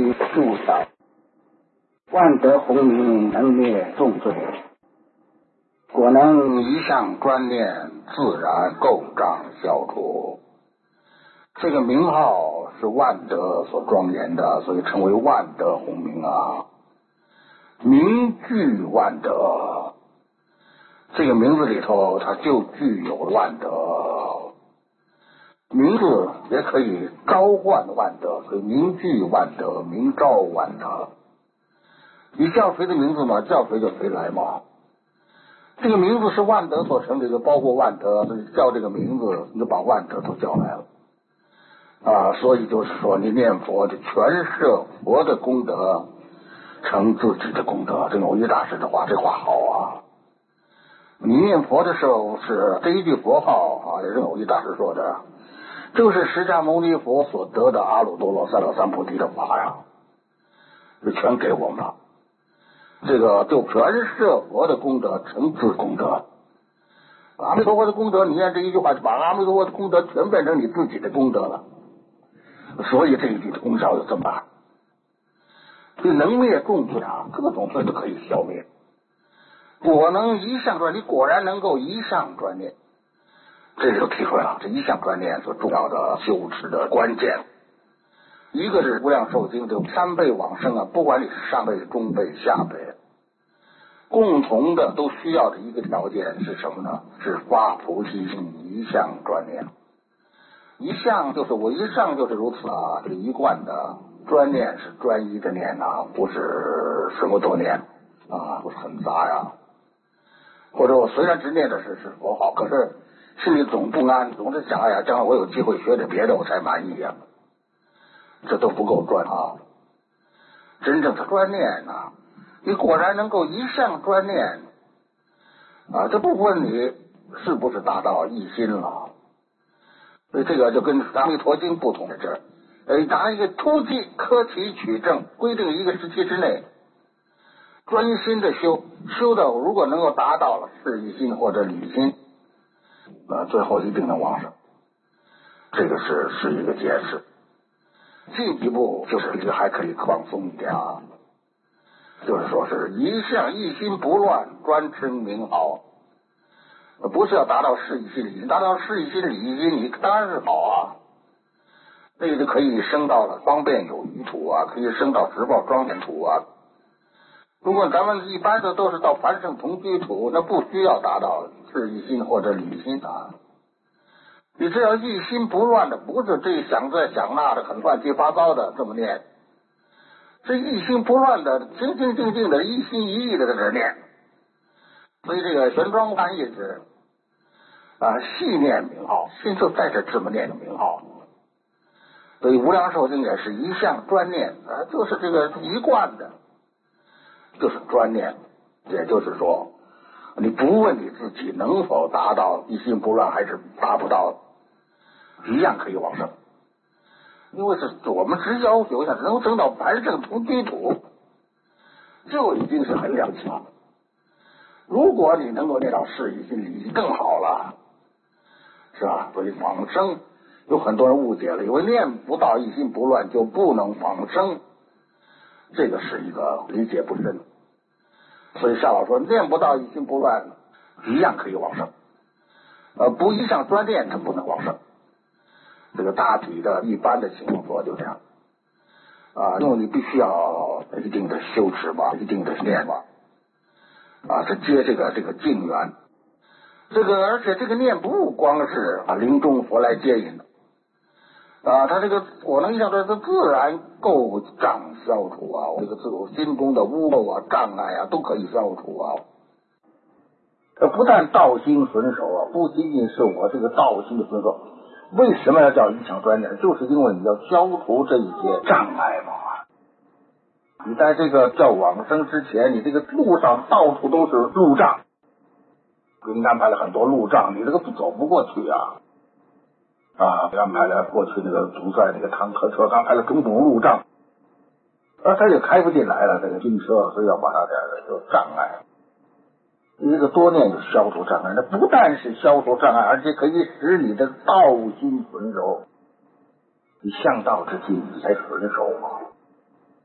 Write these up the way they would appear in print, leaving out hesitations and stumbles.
于树上，万德洪名，能灭众罪。果能一向专念，自然垢障消除。这个名号是万德所庄严的，所以称为万德洪名啊。名具万德，这个名字里头它就具有万德。名字也可以召唤万德，所以名具万德，名召万德。你叫谁的名字嘛，叫谁就谁来嘛。这个名字是万德所成的，就包括万德，所以叫这个名字，你就把万德都叫来了啊。所以就是说，你念佛就全摄佛的功德，成自己的功德。这偶一大师的话，这话好啊。你念佛的时候是这一句佛号啊，也是偶一大师说的，就是释迦牟尼佛所得的阿耨多罗三藐三菩提的法呀，就全给我们了。这个就全摄佛的功德，成自功德。阿弥陀佛的功德，你念这一句话，就把阿弥陀佛的功德全变成你自己的功德了。所以这一句的功效就这么大。所以能灭众罪啊，各种罪都可以消灭。果能一向专，你果然能够一向专念。这就提出来了，这一向专念所重要的修持的关键。一个是无量寿经这三辈往生啊，不管你是上辈、中辈、下辈，共同的都需要的一个条件是什么呢？是发菩提心，一向专念。一向就是我一向就是如此啊，这个一贯的专念是专一的念啊，不是什么多念啊，不是很杂呀。或者我虽然只念的是佛号，可是心里总不安，总是想哎呀，将来我有机会学点别的我才满意呀。这都不够专啊！真正的专念啊，你果然能够一向专念啊，这不问你是不是达到一心了。所以这个就跟《阿弥陀经》不同在这儿，拿一个突击科题取证，规定一个时期之内，专心的修到如果能够达到了事一心或者理心，最后一定能往生。这个是一个解释。进一步就是这个还可以放松一点啊，就是说是一向一心不乱，专称名号，不是要达到事一心理心，达到事一心理心，你当然是好啊，那个就可以升到了方便有余土啊，可以升到十报庄严土啊。如果咱们一般的都是到凡圣同居土，那不需要达到事一心或者理心啊。你只要一心不乱的，不是这想这想那的，很乱七八糟的这么念，这一心不乱的，清清静静的，一心一意的在这念。所以这个玄奘翻译是细念名号，心就在这这么念的名号。所以无量寿经也是一向专念就是这个一贯的，就是专念。也就是说，你不问你自己能否达到一心不乱，还是达不到，一样可以往生。因为是我们只要求能升到凡圣同居土，就已经是很了不起了。如果你能够念到事一心理更好了，是吧？所以往生有很多人误解了，以为念不到一心不乱就不能往生，这个是一个理解不深。所以夏老说，念不到一心不乱一样可以往生，不一向专念他不能往生。这个大体的一般的情况说就这样因为你必须要一定的修持吧，一定的念吧是接这个境缘。而且这个念不光是临终佛来接引的他这个我能想到这自然垢障消除这个自我心中的污垢障碍都可以消除不但道心纯熟不仅仅是我这个道心的纯熟。为什么要叫一向专念？就是因为你要消除这一些障碍嘛。你在这个叫往生之前，你这个路上到处都是路障，给你安排了很多路障，你这个走不过去安排了过去那个堵在那个坦克车，安排了种种路障，他也开不进来了，这个军车，所以要把它有障碍。一个多念就消除障碍，那不但是消除障碍，而且可以使你的道心纯熟。你向道之际，你才纯熟嘛。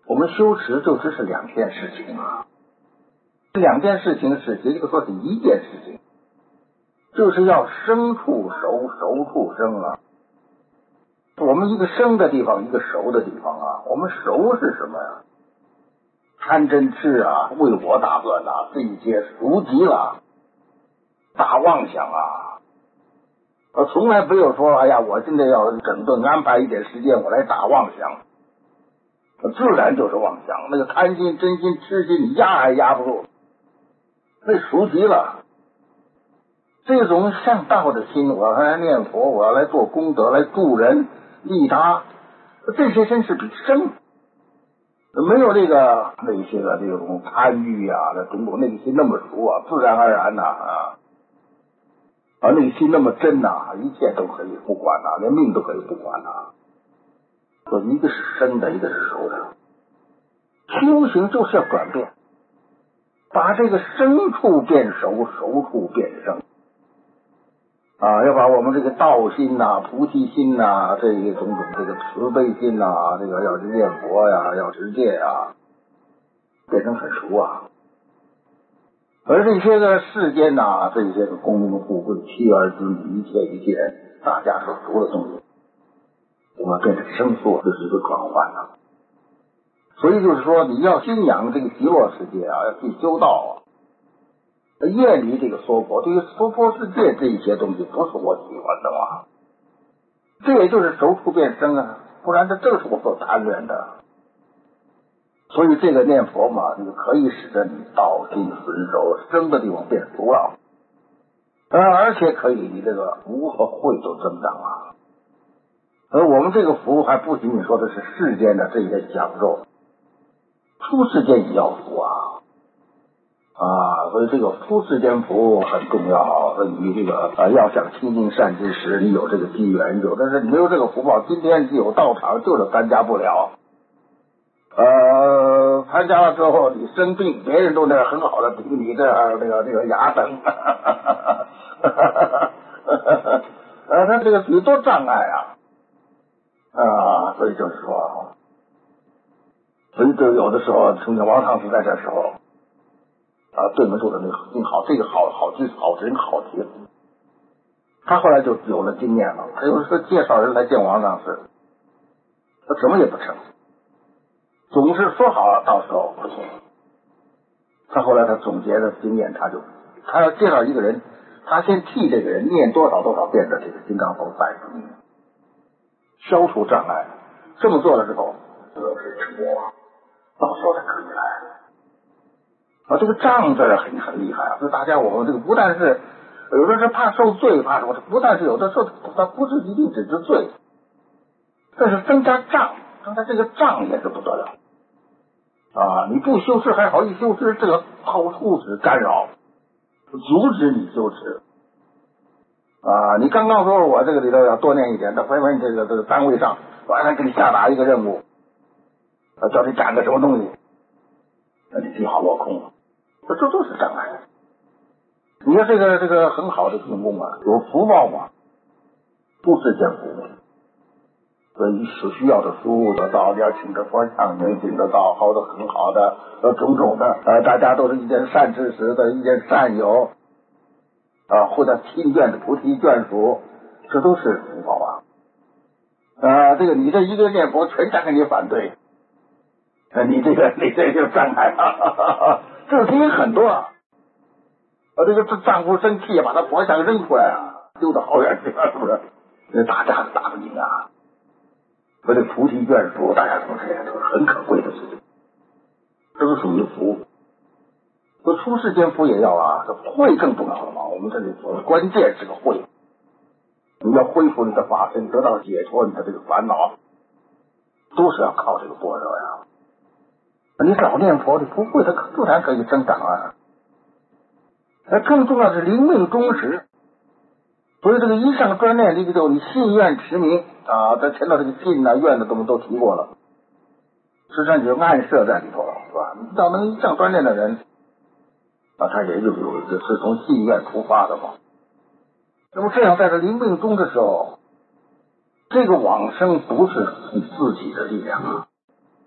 我们修持就只是两件事情啊，这两件事情是也就说是一件事情，就是要生处熟，熟处生啊。我们一个生的地方，一个熟的地方啊。我们熟是什么呀？贪嗔痴啊，为我打算啊，这一些熟极了，大妄想啊。从来没有说，哎呀，我现在要整顿安排一点时间，我来打妄想。自然就是妄想，那个贪心、真心、痴心，你压还压不住，那熟极了。这种向道的心，我要来念佛，我要来做功德，来助人利他，这些真是比生。没有这个那些个这种贪欲啊，那种种那个心那么熟啊，自然而然呐那个心那么真呐，一切都可以不管呐，连命都可以不管呐。说一个是生的，一个是熟的。修行就是要转变，把这个生处变熟，熟处变生啊，要把我们这个道心呐、菩提心呐、这一种种这个慈悲心呐、这个要是念佛呀、要持戒啊，变成很熟啊。而这些个世间呐、这些个功名富贵、妻儿子女、一切人，大家所熟的东西，我们变成生疏，这是一个转换啊。所以就是说，你要信仰这个极乐世界啊，要去修道啊，远离这个娑婆，对于娑婆世界这一些东西不是我喜欢的嘛。这也就是熟处变生啊，不然这正是我所贪恋的。所以这个念佛嘛，就可以使得你道心纯熟，生的地方变熟了，而且可以你这个福和慧都增长啊。而我们这个福还不仅仅说的是世间的这些享受，出世间也要福所以这个出世间福很重要。你这个要想亲近善知识，你有这个机缘，有的是你没有这个福报，今天有道场就是参加不了。参加了之后你生病，别人都那很好的顶你这这个牙疼，他这个许多障碍所以就是说，所以就有的时候，听见王上师在这时候对门住的那个挺好，这个好人好极了。他后来就有了经验了，他有时候介绍人来见王上师，他什么也不成，总是说好了，到时候不行。他后来他总结的经验，他要介绍一个人，他先替这个人念多少遍的这个金刚佛拜名，消除障碍。这么做了之后，就是成功了，到时候才可以来。这个障字很厉害所以大家我们这个不但是有的是怕受罪，怕什么？不但是有的时候他不是一定只是罪，这是增加障，增加这个障也是不得了。你不修持还好，一修持这个到处是干扰，阻止你修持。你刚刚说我这个里头要多念一点，那回这个单位上晚上给你下达一个任务，叫你干个什么东西，那你计划落空，这都是障碍。你说这个很好的用功有福报嘛，不是见福。所以所需要的书得到，你要请着佛像能请得到，好的很好的，种种的，大家都是一件善知识的，一件善友，或者亲眷的菩提眷属，这都是福报这个你这一个念佛，全家给你反对，你这就障碍这个事情很多这个丈夫生气把他佛像扔出来丢到好远去了，是不是？这打架打不赢所以菩提眷属，大家都这样，都是很可贵的事情，这是属于福。说出世间福也要这慧更重要了嘛。我们这里说关键是个慧，你要恢复你的法身，得到解脱，你的这个烦恼都是要靠这个般若你少念佛，你不会，它自然可以增长更重要的是灵命忠实。所以这个一上专念，这个就你信愿持名在前头这个信愿的都提过了，实际上就暗设在里头了，是吧？你知道能一上专念的人他也是从信愿出发的嘛。那么这样在这临命终的时候，这个往生不是你自己的力量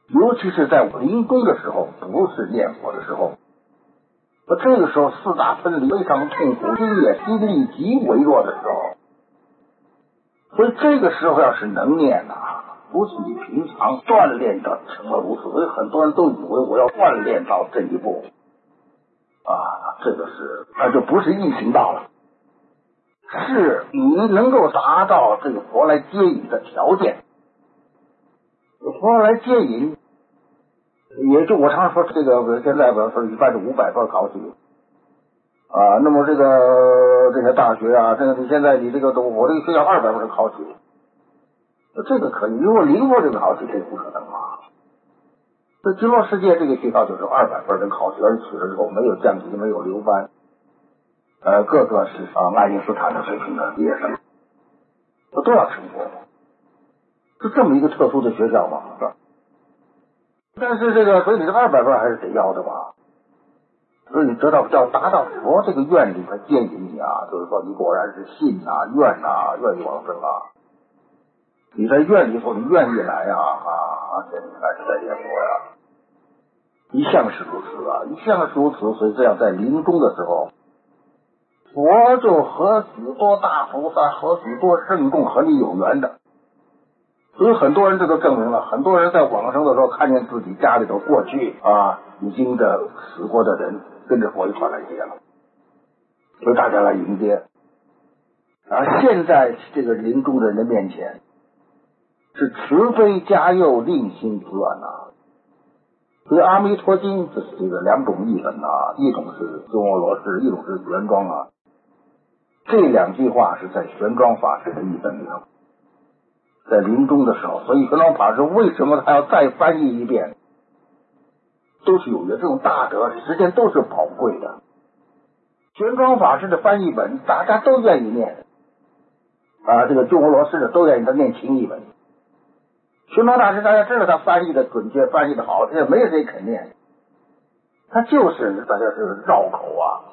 尤其是在临终的时候，不是念佛的时候，这个时候四大分离非常痛苦，心力极微弱的时候，所以这个时候要是能念不是你平常锻炼的成了如此，所以很多人都以为我要锻炼到这一步这个是就不是易行道了，是你能够达到这个佛来接引的条件。佛来接引，也就我常说这个现在比如说一般是500分考取那么这些大学这个你现在你这个我这个学校200分考取，这个可以，如果0分这个考取这个不可能这极乐世界这个学校就是200分的考取，而且取了之后没有降级，没有留班，个个是爱因斯坦的水平的毕业生，都要成佛，是这么一个特殊的学校嘛，是吧？但是所以你这200分还是得要的吧？所以你要达到佛这个愿力来接引你就是说你果然是信愿意往生你在愿里头，你愿意来这你还是在念佛一向是如此一向是如此，所以这样在临终的时候，佛就和许多大菩萨和许多圣众和你有缘的。所以很多人这都证明了，很多人在往生的时候看见自己家里头过去已经死过的人跟着佛一块来接了，所以大家来迎接现在这个临终的人的面前是慈悲加佑，令心自安所以阿弥陀经这是这个2种译本一种是鸠摩罗什，一种是玄奘这2句话是在玄奘法师的译本里头，在临终的时候，所以玄奘法师为什么他要再翻译一遍，都是有缘，这种大德时间都是宝贵的。玄奘法师的翻译本大家都愿意念这个鸠摩罗什的都愿意他念情译本，玄奘大师大家知道他翻译的准确，翻译的好，这没有谁肯念，他就是大家是绕口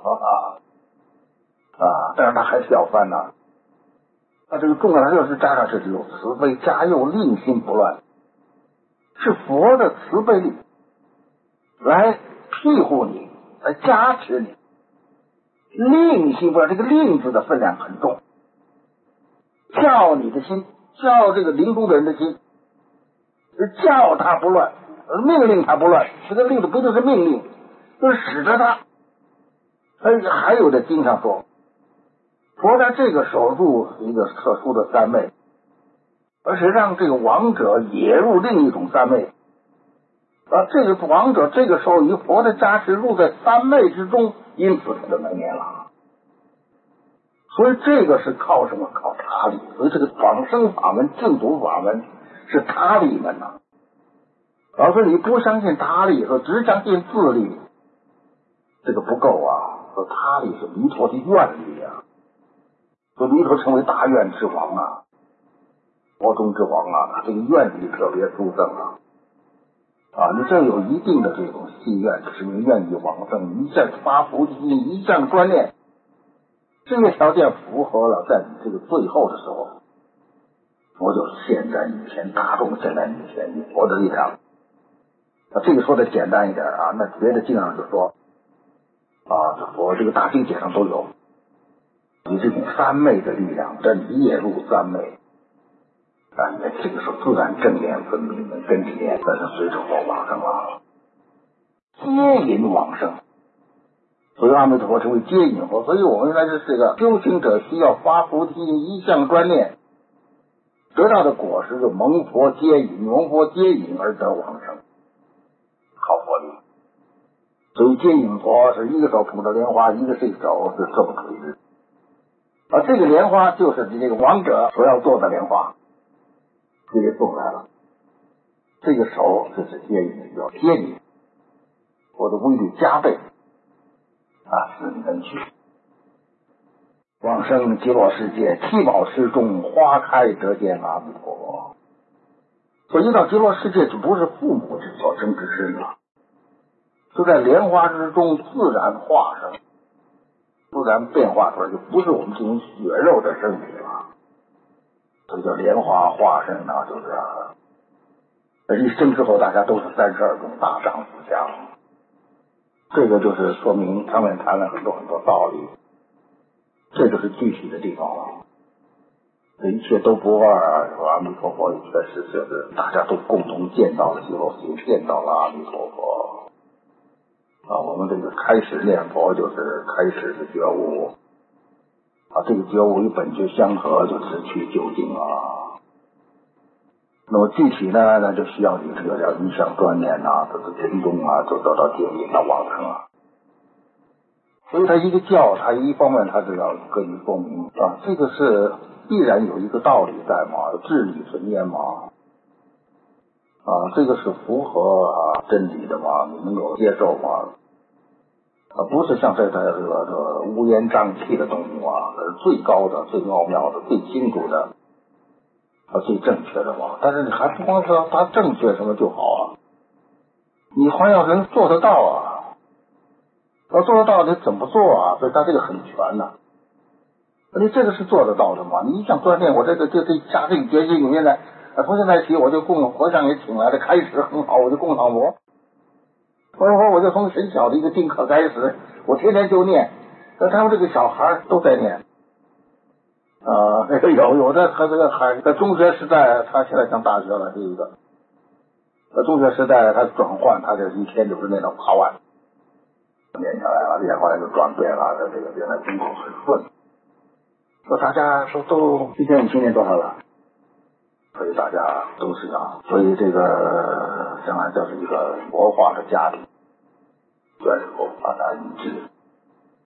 但是他还是要翻这个重要的就是加上这有慈悲加佑，令心不乱，是佛的慈悲力来庇护你，来加持你，令心不乱，这个令字的分量很重，叫你的心，叫这个临终的人的心，叫他不乱，命令他不乱，这个令的不就是命令，就是使得他还有的经常说佛在这个时候入一个特殊的三昧，而且让这个亡者也入另一种三昧这个亡者这个时候以佛的加持入在三昧之中，因此他就能念了。所以这个是靠什么？靠他力。所以这个往生法门净土法门是他力门老师你不相信他力，说只相信自力，这个不够说他力是弥陀的愿力所以弥陀成为大愿之王佛中之王这个愿力特别殊胜你这有一定的这种信愿，使你愿意往生，一向发菩提心，一向专念，这些条件符合了，在你这个最后的时候，佛就现在你前，大众现在你前，以佛的力量这个说的简单一点那别的经上就说这佛这个大经典上都有，你这种三昧的力量，这你也入三昧这个时候自然正念分明的跟体念，但是随着佛往生接引往生，所以阿弥陀佛成为接引佛。所以我们原来是这个修行者需要发菩提心，一向专念，得到的果实就蒙佛接引，蒙佛接引而得往生，靠佛力。所以接引佛是一个手捧着莲花，一个手是这么垂直这个莲花就是你这个亡者所要做的莲花，直接送来了。这个手就是接引，要接引，我的威力加倍使你能去往生极乐世界，七宝池中花开得见阿弥陀佛。所以一到极乐世界就不是父母所生之身就在莲花之中自然化生，自然变化出来，就不是我们这种血肉的身体了。所以叫莲花化身就是一生之后大家都是32种大丈夫相，这个就是说明上面谈了很多很多道理，这就是具体的地方了。这一切都不二啊，阿弥陀佛确实就是大家都共同见到了极乐世界，见到了阿弥陀佛啊。我们这个开始念佛就是开始的觉悟啊，这个觉悟与本觉相合，就直趋究竟啊。那么具体呢，那就需要你这个叫一向专念啊，这个群众啊，就得到接引到往生啊。所以他一个教，他一方面他是要跟你说明啊，这个是必然有一个道理在嘛，至理存焉嘛，啊，这个是符合真理的嘛，你能够接受嘛？啊，不是像这个乌烟瘴气的东西啊，这是最高的、最奥妙的、最清楚的、最正确的嘛。但是你还不光说它正确什么就好啊，你还要能做得到啊。要做得到，你怎么做啊？所以他这个很全呐。你这个是做得到的嘛？你一想锻炼，我这加这个决心里面来，从现在起我就供和尚也请来的，开始很好，我就供上佛。我就从很小的一个丁克开始，我天天就念。他们这个小孩都在念。有的他这个孩子在中学时代，他现在上大学了，这一个。在中学时代他转换，他这一天就是念到8万。念下来了，念后来就转变了，这个原来功课很顺。说大家说都今天你今年多少了？所以大家都是啊，所以这个将来就是一个佛化的家庭，愿以后大家一致。